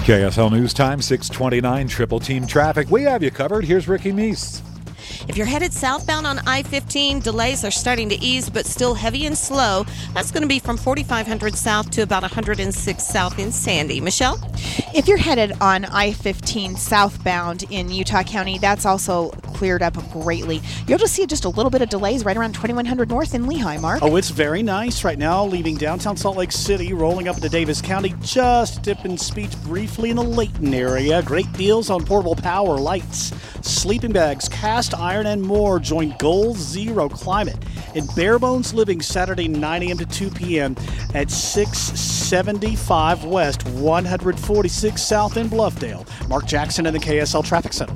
KSL News Time, 6:29, Triple Team Traffic. We have you covered. Here's Ricky Meese. If you're headed southbound on I-15, delays are starting to ease, but still heavy and slow. That's going to be from 4500 south to about 106 south in Sandy. Michelle? If you're headed on I-15 southbound in Utah County, that's also cleared up greatly. You'll just see just a little bit of delays right around 2100 north in Lehigh, Mark. Oh, it's very nice right now, leaving downtown Salt Lake City, rolling up into Davis County, just dipping speeds briefly in the Layton area. Great deals on portable power, lights, sleeping bags, cast iron, and more. Join Goal Zero Climate in Bare Bones Living Saturday 9 a.m. to 2 p.m. at 675 West, 146 South in Bluffdale. Mark Jackson in the KSL Traffic Center.